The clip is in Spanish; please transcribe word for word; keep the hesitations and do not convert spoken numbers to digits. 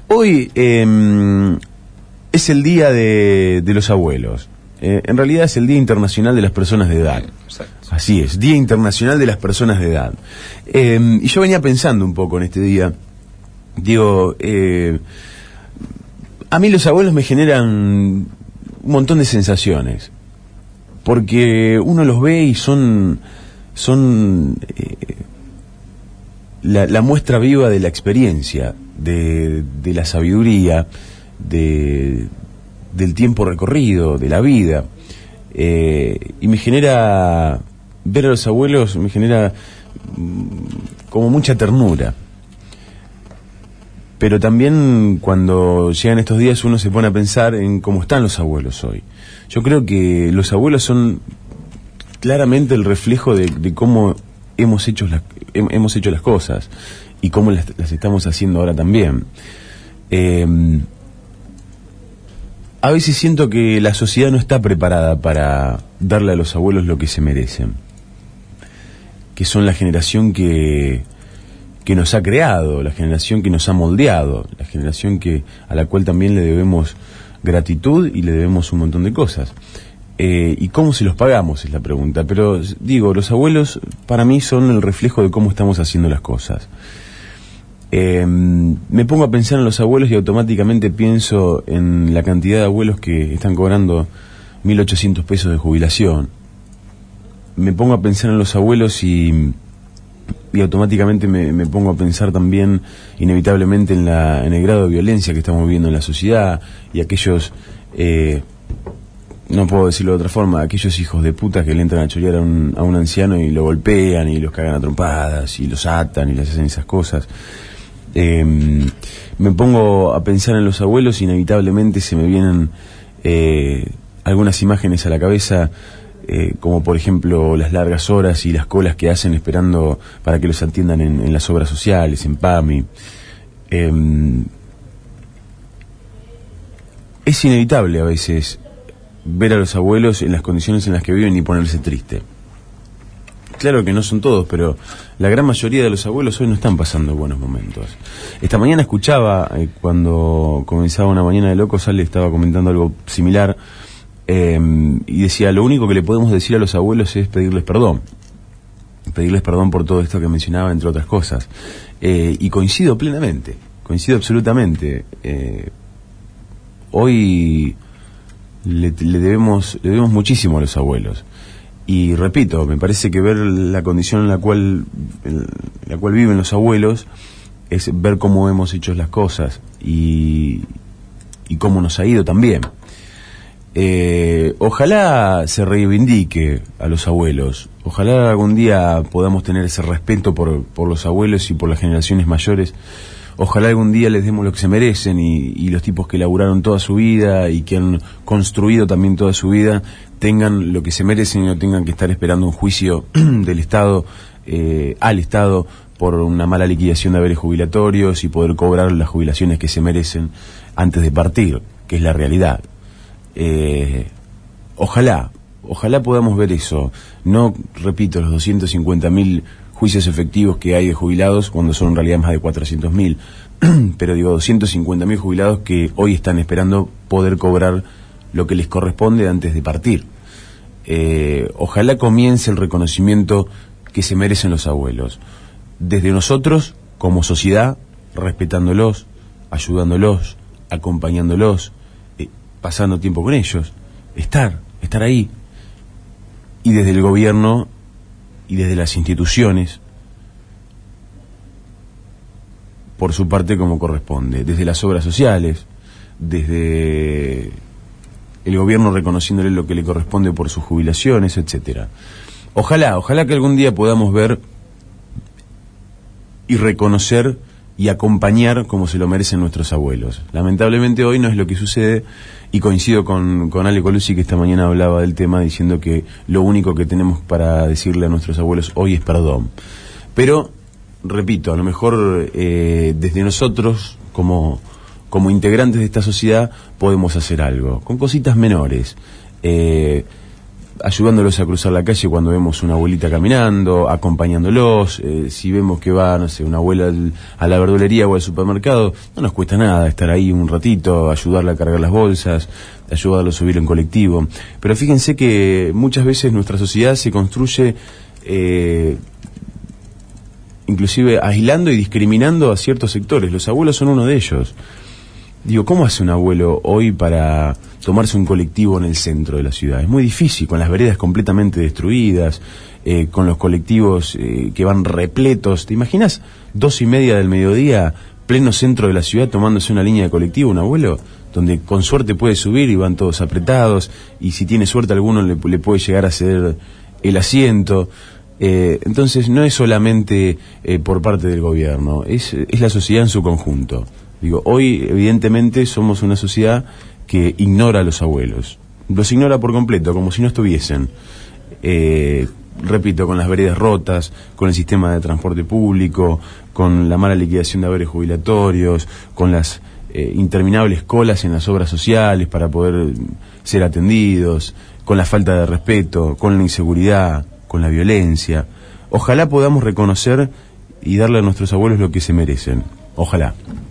Hoy eh, es el día de, de los abuelos. Eh, en realidad es el Día Internacional de las Personas de Edad. Exacto. Así es, Día Internacional de las Personas de Edad. Eh, y yo venía pensando un poco en este día. Digo, eh, a mí los abuelos me generan un montón de sensaciones. Porque uno los ve y son, son eh, la, la muestra viva de la experiencia, de, de la sabiduría, de, del tiempo recorrido, de la vida. Eh, y me genera, ver a los abuelos me genera mm, como mucha ternura. Pero también cuando llegan estos días uno se pone a pensar en cómo están los abuelos hoy. Yo creo que los abuelos son claramente el reflejo de, de cómo hemos hecho las hemos hecho las cosas y cómo las, las estamos haciendo ahora también. Eh, a veces siento que la sociedad no está preparada para darle a los abuelos lo que se merecen, que son la generación que que nos ha creado, la generación que nos ha moldeado, la generación que a la cual también le debemos gratitud y le debemos un montón de cosas. Eh, ¿Y cómo se los pagamos? Es la pregunta. Pero digo, los abuelos para mí son el reflejo de cómo estamos haciendo las cosas. Eh, me pongo a pensar en los abuelos y automáticamente pienso en la cantidad de abuelos que están cobrando mil ochocientos pesos de jubilación. Me pongo a pensar en los abuelos y... y automáticamente me, me pongo a pensar también inevitablemente en la en el grado de violencia que estamos viviendo en la sociedad y aquellos, eh, no puedo decirlo de otra forma, aquellos hijos de puta que le entran a chorear a un, a un anciano y lo golpean y los cagan a trompadas y los atan y les hacen esas cosas. Eh, me pongo a pensar en los abuelos y inevitablemente se me vienen eh, algunas imágenes a la cabeza. Eh, como por ejemplo las largas horas y las colas que hacen esperando para que los atiendan en, en las obras sociales, en PAMI. Eh, es inevitable a veces ver a los abuelos en las condiciones en las que viven y ponerse triste. Claro que no son todos, pero la gran mayoría de los abuelos hoy no están pasando buenos momentos. Esta mañana escuchaba, eh, cuando comenzaba Una Mañana de Locos, Ale estaba comentando algo similar. Eh, y decía, lo único que le podemos decir a los abuelos es pedirles perdón, pedirles perdón por todo esto que mencionaba, entre otras cosas. Eh, y coincido plenamente, coincido absolutamente. Eh, hoy le, le debemos le debemos muchísimo a los abuelos. Y repito, me parece que ver la condición en la cual en la cual viven los abuelos es ver cómo hemos hecho las cosas y, y cómo nos ha ido también. Eh, ojalá se reivindique a los abuelos, ojalá algún día podamos tener ese respeto por, por los abuelos y por las generaciones mayores, ojalá algún día les demos lo que se merecen y, y los tipos que laburaron toda su vida y que han construido también toda su vida tengan lo que se merecen y no tengan que estar esperando un juicio del Estado, eh, al Estado por una mala liquidación de haberes jubilatorios y poder cobrar las jubilaciones que se merecen antes de partir, que es la realidad. Eh, ojalá, ojalá podamos ver eso. No, repito, los doscientos cincuenta mil juicios efectivos que hay de jubilados cuando son en realidad más de cuatrocientos mil, pero digo doscientos cincuenta mil jubilados que hoy están esperando poder cobrar lo que les corresponde antes de partir. Eh, ojalá comience el reconocimiento que se merecen los abuelos, desde nosotros como sociedad, respetándolos, ayudándolos, acompañándolos, pasando tiempo con ellos, estar, estar ahí, y desde el gobierno y desde las instituciones, por su parte como corresponde, desde las obras sociales, desde el gobierno reconociéndole lo que le corresponde por sus jubilaciones, etcétera. Ojalá, ojalá que algún día podamos ver y reconocer y acompañar como se lo merecen nuestros abuelos. Lamentablemente hoy no es lo que sucede, y coincido con, con Ale Colucci, que esta mañana hablaba del tema diciendo que lo único que tenemos para decirle a nuestros abuelos hoy es perdón. Pero, repito, a lo mejor eh, desde nosotros como, como integrantes de esta sociedad podemos hacer algo, con cositas menores. Eh, ayudándolos a cruzar la calle cuando vemos una abuelita caminando, acompañándolos, eh, si vemos que va, no sé, una abuela al, a la verdulería o al supermercado, no nos cuesta nada estar ahí un ratito, ayudarla a cargar las bolsas, ayudarla a subir en colectivo. Pero fíjense que muchas veces nuestra sociedad se construye eh, inclusive aislando y discriminando a ciertos sectores. Los abuelos son uno de ellos. Digo, ¿cómo hace un abuelo hoy para tomarse un colectivo en el centro de la ciudad? Es muy difícil, con las veredas completamente destruidas, eh, con los colectivos eh, que van repletos. ¿Te imaginas dos y media del mediodía, pleno centro de la ciudad, tomándose una línea de colectivo, un abuelo? Donde con suerte puede subir y van todos apretados, y si tiene suerte alguno le, le puede llegar a ceder el asiento. Eh, entonces no es solamente eh, por parte del gobierno, es, es la sociedad en su conjunto. Digo, hoy evidentemente somos una sociedad que ignora a los abuelos, los ignora por completo, como si no estuviesen. Eh, repito, con las veredas rotas, con el sistema de transporte público, con la mala liquidación de haberes jubilatorios, con las eh, interminables colas en las obras sociales para poder ser atendidos, con la falta de respeto, con la inseguridad, con la violencia. Ojalá podamos reconocer y darle a nuestros abuelos lo que se merecen. Ojalá.